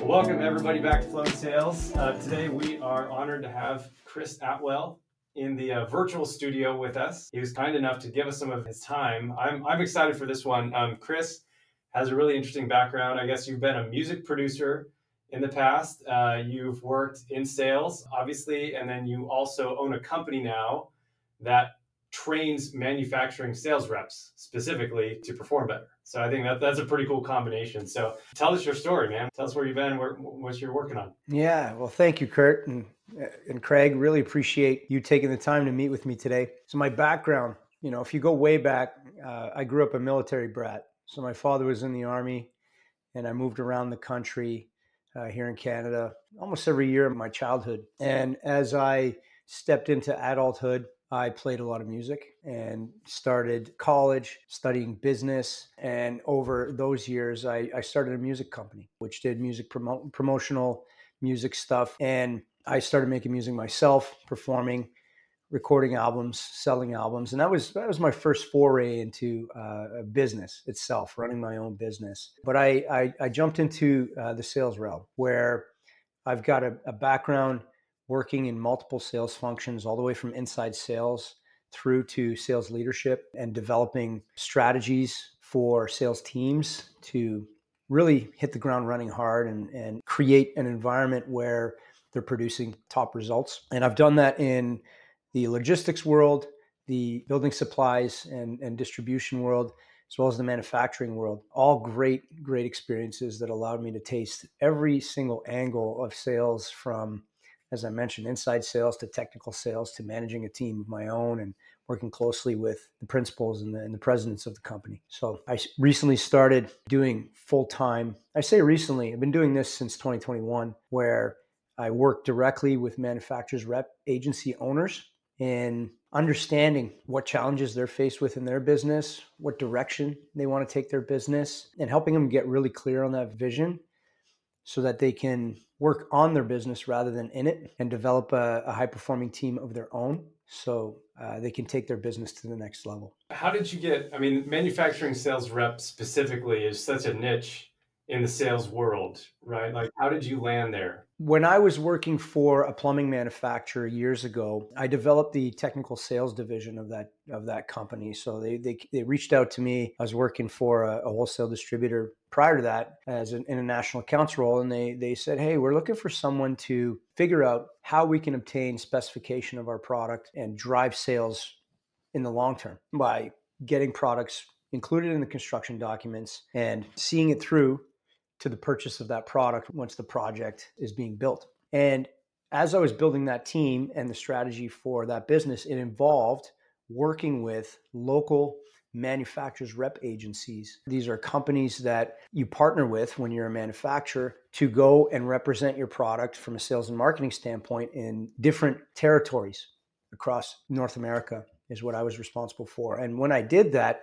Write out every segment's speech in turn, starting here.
Welcome everybody back to Flow Sales. Today we are honored to have Chris Atwell in the virtual studio with us. He was kind enough to give us some of his time. I'm excited for this one. Chris has a really interesting background. I guess you've been a music producer in the past. You've worked in sales, obviously, and then you also own a company now that trains manufacturing sales reps specifically to perform better. So I think that's a pretty cool combination. So tell us your story, man. Tell us where you've been, what you're working on. Yeah, well, thank you, Kurt and Craig. Really appreciate you taking the time to meet with me today. So my background, if you go way back, I grew up a military brat. So my father was in the Army, and I moved around the country here in Canada almost every year of my childhood. And as I stepped into adulthood, I played a lot of music and started college studying business. And over those years, I started a music company, which did music promotional music stuff. And I started making music myself, performing, recording albums, selling albums. And that was my first foray into business itself, running my own business. But I jumped into the sales realm, where I've got a background working in multiple sales functions, all the way from inside sales through to sales leadership and developing strategies for sales teams to really hit the ground running hard and create an environment where they're producing top results. And I've done that in the logistics world, the building supplies and distribution world, as well as the manufacturing world. All great experiences that allowed me to taste every single angle of sales, from, as I mentioned, inside sales to technical sales to managing a team of my own and working closely with the principals and the presidents of the company. So I recently started doing full-time. I say recently, I've been doing this since 2021, where I work directly with manufacturers rep agency owners in understanding what challenges they're faced with in their business, what direction they want to take their business, and helping them get really clear on that vision so that they can work on their business rather than in it, and develop a high-performing team of their own so they can take their business to the next level. How did you manufacturing sales rep specifically is such a niche in the sales world, right? Like, how did you land there? When I was working for a plumbing manufacturer years ago, I developed the technical sales division of that company. So they reached out to me. I was working for a wholesale distributor prior to that in a national accounts role. And they said, hey, we're looking for someone to figure out how we can obtain specification of our product and drive sales in the long term by getting products included in the construction documents and seeing it through to the purchase of that product once the project is being built. And as I was building that team and the strategy for that business, it involved working with local manufacturers rep agencies. These are companies that you partner with when you're a manufacturer to go and represent your product from a sales and marketing standpoint in different territories across North America, is what I was responsible for. And when I did that,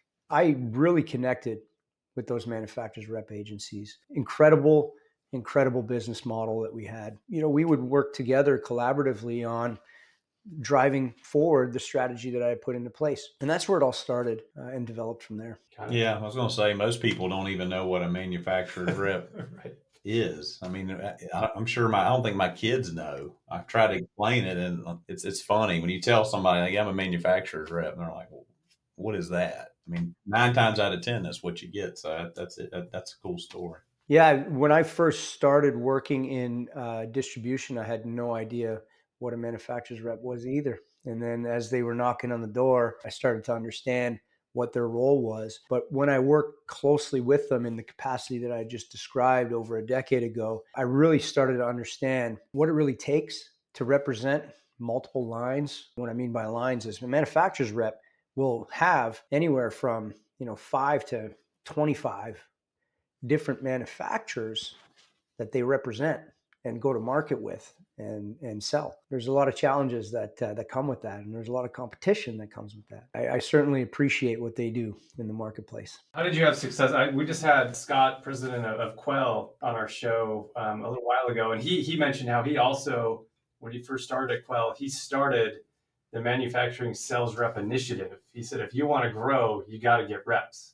I really connected with those manufacturers rep agencies. Incredible business model that we had. We would work together collaboratively on driving forward the strategy that I had put into place. And that's where it all started and developed from there. Yeah, I was going to say, most people don't even know what a manufacturer's rep right. is. I mean, I'm sure I don't think my kids know. I try to explain it, and it's funny when you tell somebody, like, I'm a manufacturer's rep, and they're like, well, what is that? I mean, 9 times out of 10, that's what you get. So that's it. That's a cool story. Yeah. When I first started working in distribution, I had no idea what a manufacturer's rep was either. And then as they were knocking on the door, I started to understand what their role was. But when I worked closely with them in the capacity that I just described over a decade ago, I really started to understand what it really takes to represent multiple lines. What I mean by lines is a manufacturer's rep will have anywhere from 5 to 25 different manufacturers that they represent and go to market with and sell. There's a lot of challenges that come with that, and there's a lot of competition that comes with that. I certainly appreciate what they do in the marketplace. How did you have success? We just had Scott, president of Quell, on our show a little while ago, and he mentioned how he also, when he first started at Quell, he started the manufacturing sales rep initiative. He said, if you want to grow, you got to get reps.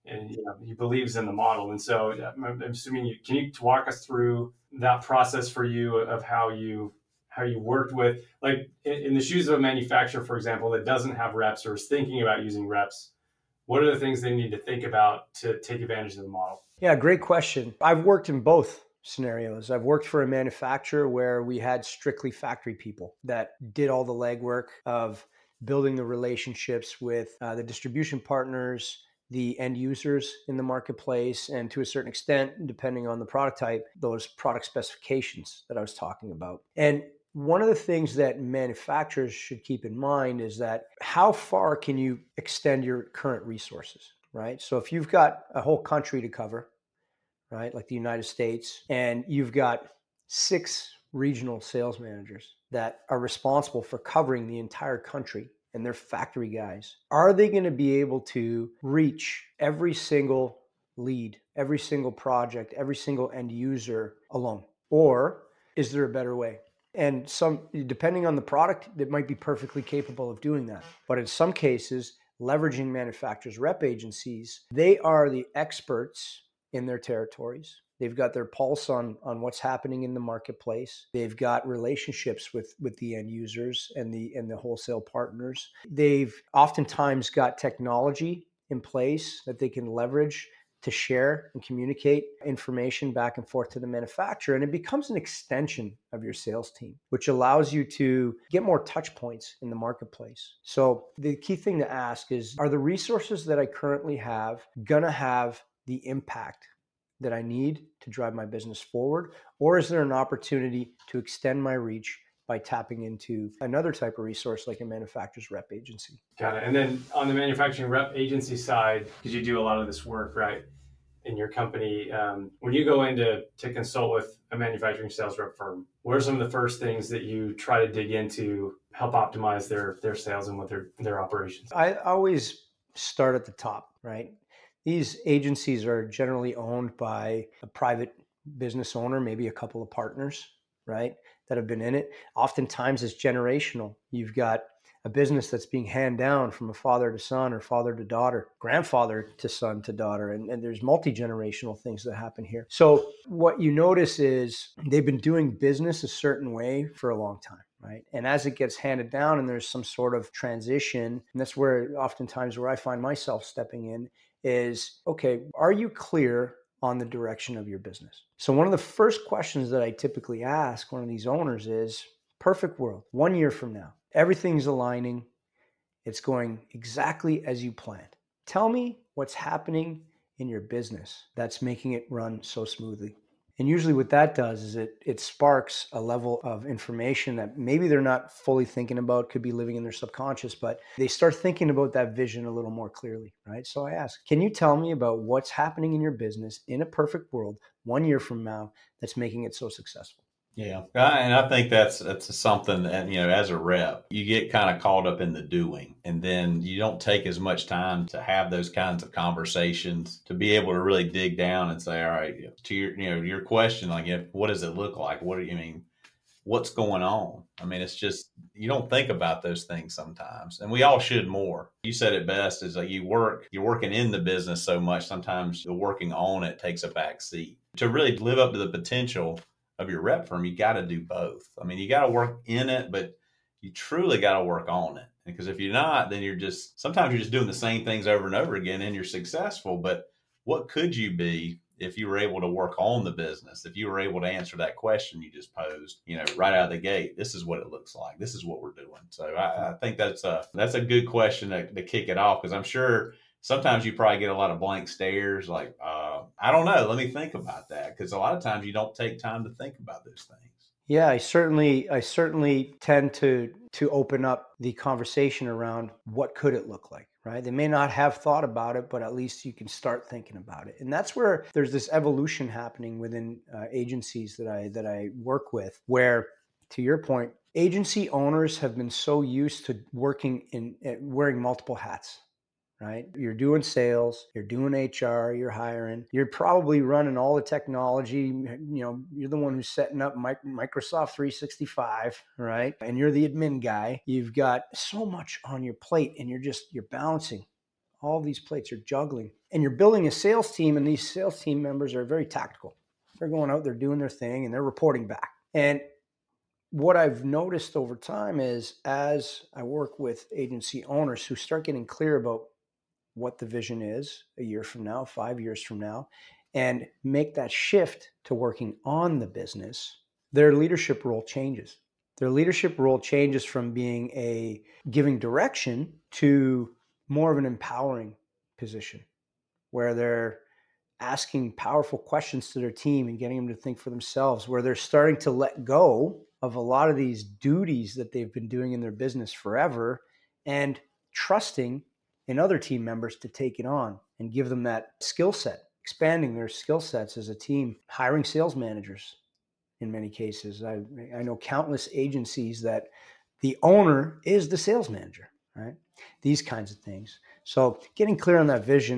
and he believes in the model. And so I'm assuming can you walk us through that process for you of how you worked with, like in the shoes of a manufacturer, for example, that doesn't have reps or is thinking about using reps. What are the things they need to think about to take advantage of the model? Yeah, great question. I've worked in both scenarios. I've worked for a manufacturer where we had strictly factory people that did all the legwork of building the relationships with the distribution partners, the end users in the marketplace, and to a certain extent, depending on the product type, those product specifications that I was talking about. And one of the things that manufacturers should keep in mind is that how far can you extend your current resources, right? So if you've got a whole country to cover, right, like the United States, and you've got 6 regional sales managers that are responsible for covering the entire country and they're factory guys, are they going to be able to reach every single lead, every single project, every single end user alone? Or is there a better way? And depending on the product, it might be perfectly capable of doing that. But in some cases, leveraging manufacturers' rep agencies, they are the experts in their territories. They've got their pulse on what's happening in the marketplace. They've got relationships with the end users and the wholesale partners. They've oftentimes got technology in place that they can leverage to share and communicate information back and forth to the manufacturer. And it becomes an extension of your sales team, which allows you to get more touch points in the marketplace. So the key thing to ask is, are the resources that I currently have going to have the impact that I need to drive my business forward? Or is there an opportunity to extend my reach by tapping into another type of resource like a manufacturer's rep agency? Got it. And then on the manufacturing rep agency side, because you do a lot of this work, right, in your company, when you go in to consult with a manufacturing sales rep firm, what are some of the first things that you try to dig into help optimize their sales and what their operations? I always start at the top, right? These agencies are generally owned by a private business owner, maybe a couple of partners, right, that have been in it. Oftentimes it's generational. You've got a business that's being handed down from a father to son or father to daughter, grandfather to son to daughter. And there's multi-generational things that happen here. So what you notice is they've been doing business a certain way for a long time. Right. And as it gets handed down and there's some sort of transition, and that's where oftentimes where I find myself stepping in is, okay, are you clear on the direction of your business? So one of the first questions that I typically ask one of these owners is, perfect world, 1 year from now, everything's aligning. It's going exactly as you planned. Tell me what's happening in your business that's making it run so smoothly. And usually what that does is it sparks a level of information that maybe they're not fully thinking about, could be living in their subconscious, but they start thinking about that vision a little more clearly, right? So I ask, can you tell me about what's happening in your business in a perfect world 1 year from now that's making it so successful? Yeah, and I think that's something that, as a rep, you get kind of caught up in the doing, and then you don't take as much time to have those kinds of conversations to be able to really dig down and say, all right, to your question, like, what does it look like? What do you mean? What's going on? I mean, it's just, you don't think about those things sometimes, and we all should more. You said it best, is like you're working in the business so much, sometimes the working on it takes a back seat. To really live up to the potential of your rep firm, you got to do both. I mean, you got to work in it, but you truly got to work on it. Because if you're not, then sometimes you're just doing the same things over and over again and you're successful. But what could you be if you were able to work on the business? If you were able to answer that question you just posed, right out of the gate, this is what it looks like. This is what we're doing. So I think that's a good question to kick it off, because I'm sure sometimes you probably get a lot of blank stares, like, I don't know, let me think about that. Because a lot of times you don't take time to think about those things. Yeah, I certainly tend to open up the conversation around what could it look like, right? They may not have thought about it, but at least you can start thinking about it. And that's where there's this evolution happening within agencies that I work with, where, to your point, agency owners have been so used to working wearing multiple hats. Right? You're doing sales, you're doing HR, you're hiring, you're probably running all the technology. You're the one who's setting up Microsoft 365, right? And you're the admin guy. You've got so much on your plate and you're balancing all these plates, you're juggling, and you're building a sales team, and these sales team members are very tactical. They're going out, they're doing their thing, and they're reporting back. And what I've noticed over time is, as I work with agency owners who start getting clear about what the vision is a year from now, 5 years from now, and make that shift to working on the business, their leadership role changes. Their leadership role changes from being a giving direction to more of an empowering position, where they're asking powerful questions to their team and getting them to think for themselves, where they're starting to let go of a lot of these duties that they've been doing in their business forever and trusting in other team members to take it on and give them that skill set, expanding their skill sets as a team, hiring sales managers in many cases. I know countless agencies that the owner is the sales manager, right? These kinds of things. So getting clear on that vision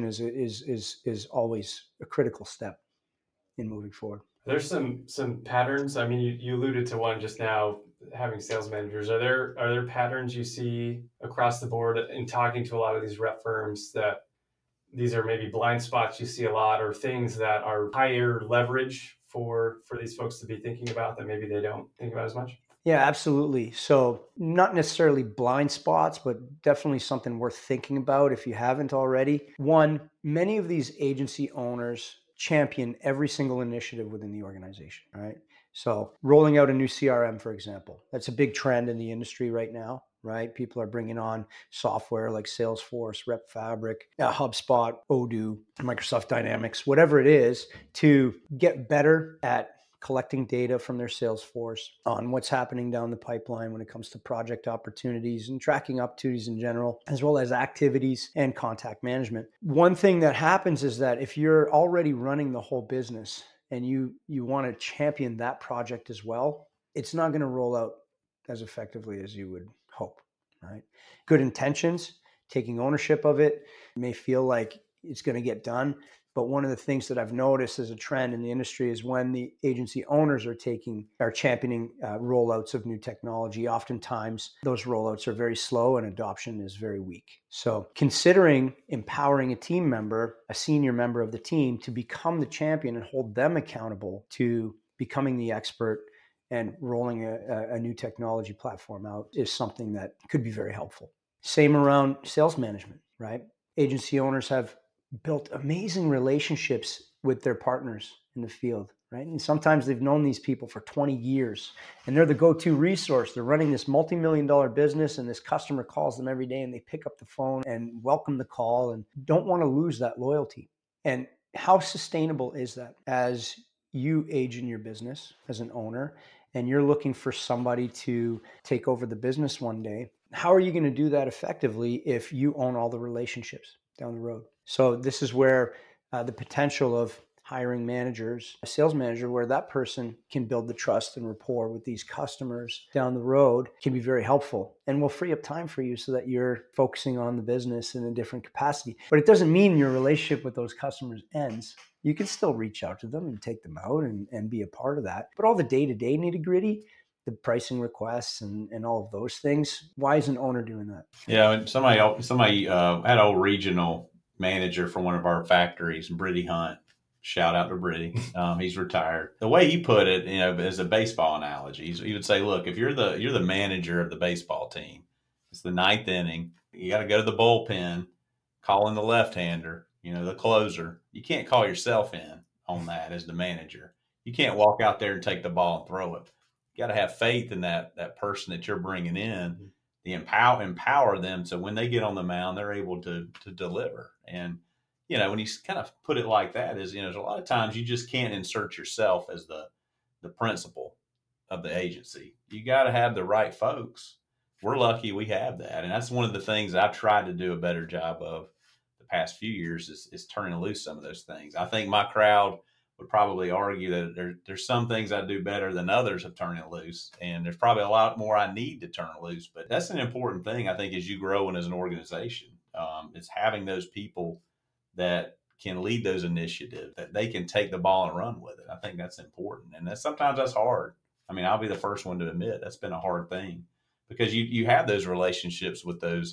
is always a critical step in moving forward. There's some patterns. I mean, you alluded to one just now, having sales managers. Are there patterns you see across the board in talking to a lot of these rep firms, that these are maybe blind spots you see a lot, or things that are higher leverage for these folks to be thinking about that maybe they don't think about as much? Yeah, absolutely. So not necessarily blind spots, but definitely something worth thinking about if you haven't already. One, many of these agency owners champion every single initiative within the organization, right? So rolling out a new CRM, for example, that's a big trend in the industry right now, right? People are bringing on software like Salesforce, RepFabric, HubSpot, Odoo, Microsoft Dynamics, whatever it is, to get better at collecting data from their sales force on what's happening down the pipeline when it comes to project opportunities and tracking opportunities in general, as well as activities and contact management. One thing that happens is that if you're already running the whole business and you want to champion that project as well, it's not going to roll out as effectively as you would hope, right? Good intentions, taking ownership of it, may feel like it's going to get done. But one of the things that I've noticed as a trend in the industry is when the agency owners are championing rollouts of new technology, oftentimes those rollouts are very slow and adoption is very weak. So considering empowering a team member, a senior member of the team, to become the champion and hold them accountable to becoming the expert and rolling a new technology platform out is something that could be very helpful. Same around sales management, right? Agency owners have built amazing relationships with their partners in the field, right? And sometimes they've known these people for 20 years and they're the go-to resource. They're running this multi-million-dollar business and this customer calls them every day and they pick up the phone and welcome the call and don't want to lose that loyalty. And how sustainable is that as you age in your business as an owner and you're looking for somebody to take over the business one day? How are you going to do that effectively if you own all the relationships down the road? So this is where the potential of hiring managers, a sales manager, where that person can build the trust and rapport with these customers down the road, can be very helpful and will free up time for you so that you're focusing on the business in a different capacity. But it doesn't mean your relationship with those customers ends. You can still reach out to them and take them out and be a part of that. But all the day-to-day nitty-gritty, the pricing requests and all of those things, why is an owner doing that? Yeah, somebody had an old regional manager for one of our factories, Britty Hunt. Shout out to Britty. He's retired. The way he put it, as a baseball analogy, he would say, "Look, if you're the manager of the baseball team, it's the ninth inning. You got to go to the bullpen, call in the left-hander, the closer. You can't call yourself in on that as the manager. You can't walk out there and take the ball and throw it. You got to have faith in that person that you're bringing in, the empower them so when they get on the mound, they're able to deliver." And when you kind of put it like that, is there's a lot of times you just can't insert yourself as the principal of the agency. You got to have the right folks. We're lucky we have that, and that's one of the things I've tried to do a better job of the past few years is turning loose some of those things. I think my crowd would probably argue that there's some things I do better than others of turning it loose. And there's probably a lot more I need to turn it loose. But that's an important thing, I think, as you grow and as an organization. It's having those people that can lead those initiatives, that they can take the ball and run with it. I think that's important. And sometimes that's hard. I mean, I'll be the first one to admit that's been a hard thing because you have those relationships with those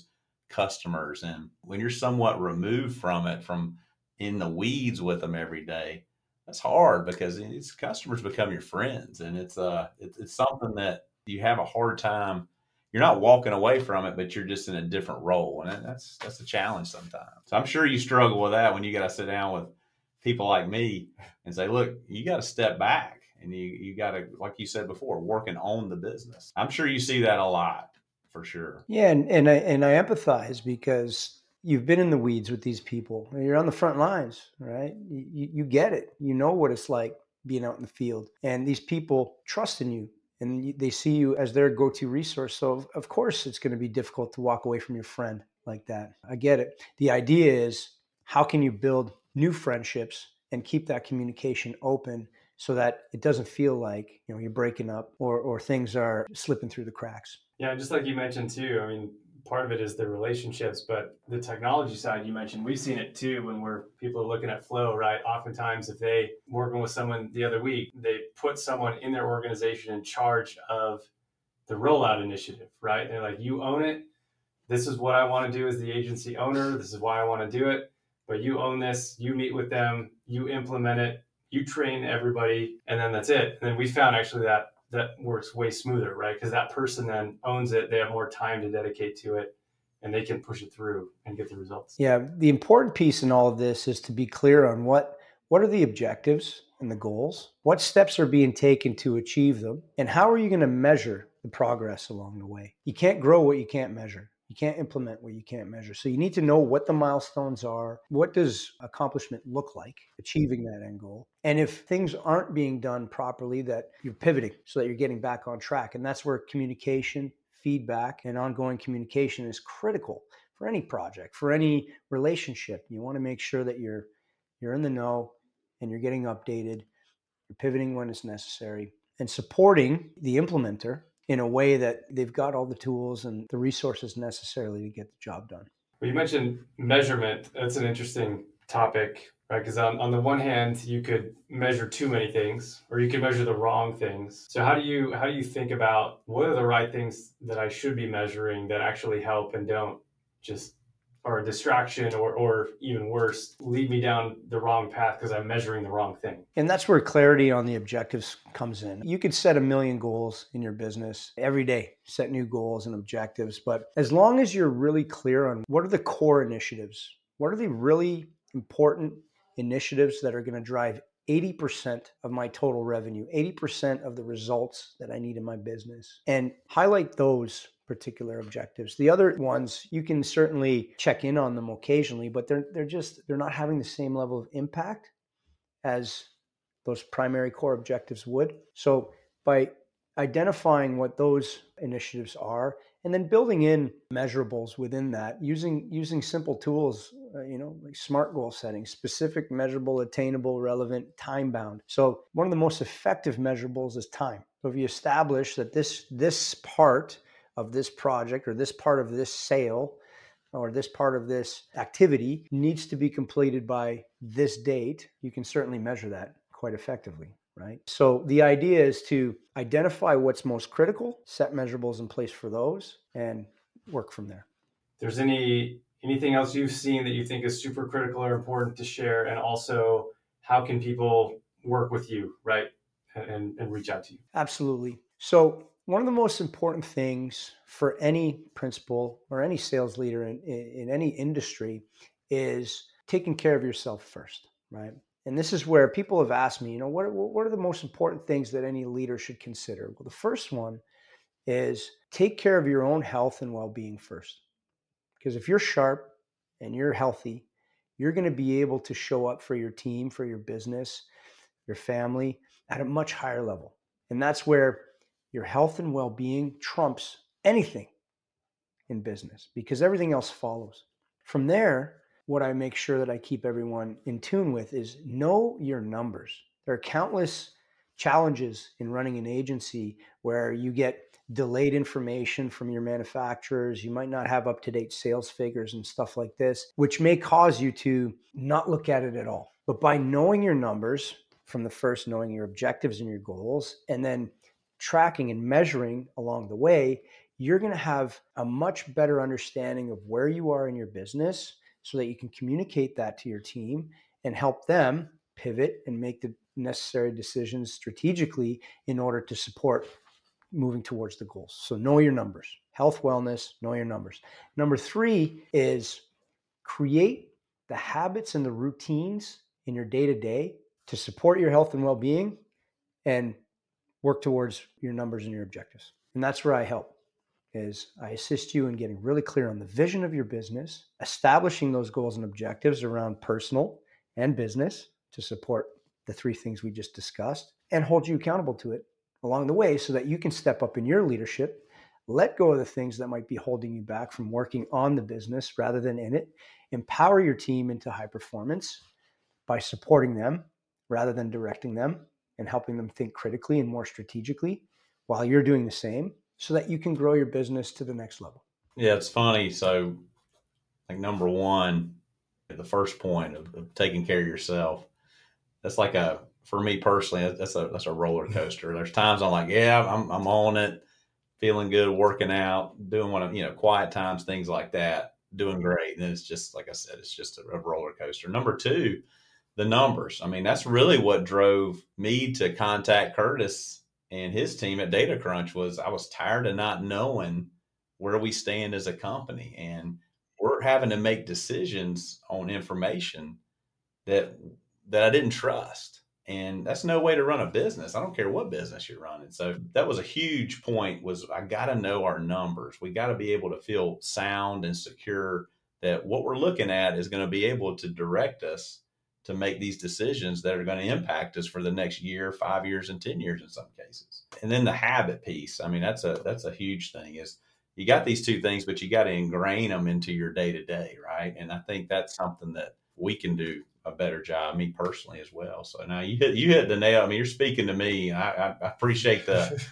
customers. And when you're somewhat removed from it, from in the weeds with them every day, that's hard because it's customers become your friends, and it's something that you have a hard time. You're not walking away from it, but you're just in a different role, and that's a challenge sometimes. So I'm sure you struggle with that when you got to sit down with people like me and say, look, you got to step back, and you got to, like you said before, working on the business. I'm sure you see that a lot, for sure. Yeah, and I empathize because you've been in the weeds with these people. You're on the front lines, right? You get it. You know what it's like being out in the field, and these people trust in you, and they see you as their go-to resource. So of course, it's going to be difficult to walk away from your friend like that. I get it. The idea is, how can you build new friendships and keep that communication open so that it doesn't feel like you're breaking up or things are slipping through the cracks. Yeah, just like you mentioned too, I mean, part of it is the relationships, but the technology side you mentioned, we've seen it too when people are looking at flow, right? Oftentimes if they working with someone the other week, they put someone in their organization in charge of the rollout initiative, right? They're like, you own it. This is what I want to do as the agency owner. This is why I want to do it. But you own this, you meet with them, you implement it, you train everybody, and then that's it. And then we found actually that works way smoother, right? Because that person then owns it. They have more time to dedicate to it, and they can push it through and get the results. Yeah, the important piece in all of this is to be clear on what are the objectives and the goals, what steps are being taken to achieve them, and how are you going to measure the progress along the way. You can't grow what you can't measure. You can't implement what you can't measure. So you need to know what the milestones are. What does accomplishment look like, achieving that end goal? And if things aren't being done properly, that you're pivoting so that you're getting back on track. And that's where communication, feedback, and ongoing communication is critical for any project, for any relationship. You want to make sure that you're in the know and you're getting updated, you're pivoting when it's necessary, and supporting the implementer in a way that they've got all the tools and the resources necessarily to get the job done. Well, you mentioned measurement. That's an interesting topic, right? Because on the one hand, you could measure too many things, or you could measure the wrong things. So how do you think about what are the right things that I should be measuring that actually help and don't just are a distraction or even worse, lead me down the wrong path because I'm measuring the wrong thing? And that's where clarity on the objectives comes in. You could set 1 million goals in your business every day, set new goals and objectives. But as long as you're really clear on what are the core initiatives, what are the really important initiatives that are going to drive 80% of my total revenue, 80% of the results that I need in my business, and highlight those particular objectives. The other ones, you can certainly check in on them occasionally, but they're not having the same level of impact as those primary core objectives would. So by identifying what those initiatives are and then building in measurables within that, using simple tools, like SMART goal setting, specific, measurable, attainable, relevant, time bound. So one of the most effective measurables is time. So if you establish that this part of this project or this part of this sale or this part of this activity needs to be completed by this date, you can certainly measure that quite effectively, right? So the idea is to identify what's most critical, set measurables in place for those, and work from there. If there's anything else you've seen that you think is super critical or important to share, and also how can people work with you, right, and reach out to you? Absolutely. So one of the most important things for any principal or any sales leader in any industry is taking care of yourself first, right? And this is where people have asked me, what are the most important things that any leader should consider? Well, the first one is take care of your own health and well-being first. Because if you're sharp and you're healthy, you're going to be able to show up for your team, for your business, your family at a much higher level. And that's where your health and well-being trumps anything in business because everything else follows. From there, what I make sure that I keep everyone in tune with is know your numbers. There are countless challenges in running an agency where you get delayed information from your manufacturers. You might not have up-to-date sales figures and stuff like this, which may cause you to not look at it at all. But by knowing your numbers, from the first knowing your objectives and your goals, and then tracking and measuring along the way, you're going to have a much better understanding of where you are in your business so that you can communicate that to your team and help them pivot and make the necessary decisions strategically in order to support moving towards the goals. So know your numbers. Health, wellness, know your numbers. Number 3 is create the habits and the routines in your day-to-day to support your health and well-being and work towards your numbers and your objectives. And that's where I help, is I assist you in getting really clear on the vision of your business, establishing those goals and objectives around personal and business to support the 3 things we just discussed, and hold you accountable to it along the way so that you can step up in your leadership, let go of the things that might be holding you back from working on the business rather than in it, empower your team into high performance by supporting them rather than directing them, and helping them think critically and more strategically while you're doing the same so that you can grow your business to the next level. Yeah, it's funny. So, like, number 1, the first point of taking care of yourself, that's like for me personally, that's a roller coaster. There's times I'm like, yeah, I'm on it, feeling good, working out, doing what I'm, quiet times, things like that, doing great. And it's just, like I said, it's just a roller coaster. Number 2, the numbers. I mean, that's really what drove me to contact Curtis and his team at Data Crunch. Was I was tired of not knowing where we stand as a company, and we're having to make decisions on information that I didn't trust. And that's no way to run a business. I don't care what business you're running. So that was a huge point, was I got to know our numbers. We got to be able to feel sound and secure that what we're looking at is going to be able to direct us to make these decisions that are going to impact us for the next year, 5 years, and 10 years in some cases. And then the habit piece. I mean, that's a huge thing, is you got these 2 things, but you got to ingrain them into your day to day. Right. And I think that's something that we can do a better job, me personally as well. So now you hit the nail. I mean, you're speaking to me. I appreciate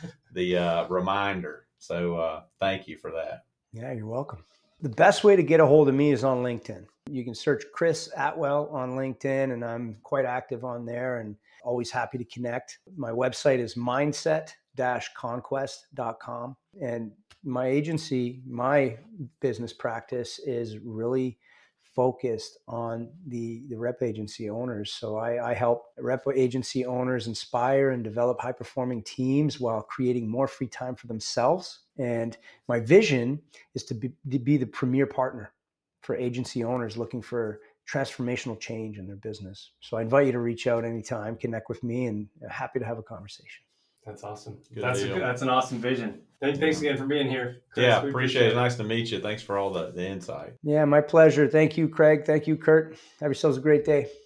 the reminder. So thank you for that. Yeah, you're welcome. The best way to get a hold of me is on LinkedIn. You can search Chris Atwell on LinkedIn, and I'm quite active on there and always happy to connect. My website is mindset-conquest.com. And my agency, my business practice is really focused on the rep agency owners. So I help rep agency owners inspire and develop high-performing teams while creating more free time for themselves. And my vision is to be the premier partner for agency owners looking for transformational change in their business. So I invite you to reach out anytime, connect with me, and happy to have a conversation. That's awesome. Good That's deal. that's an awesome vision. Thanks again for being here, Chris. Yeah, appreciate it. Nice to meet you. Thanks for all the insight. Yeah, my pleasure. Thank you, Craig. Thank you, Kurt. Have yourselves a great day.